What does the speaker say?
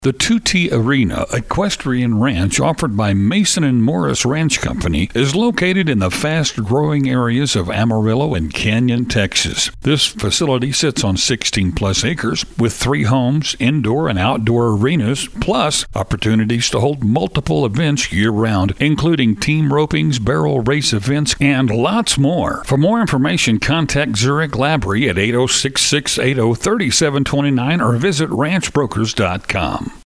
The 2T Arena Equestrian Ranch, offered by Mason & Morris Ranch Company, is located in the fast-growing areas of Amarillo and Canyon, Texas. This facility sits on 16-plus acres with 3 homes, indoor and outdoor arenas, plus opportunities to hold multiple events year-round, including team ropings, barrel race events, and lots more. For more information, contact Zurich Labrie at 806-680-3729 or visit ranchbrokers.com.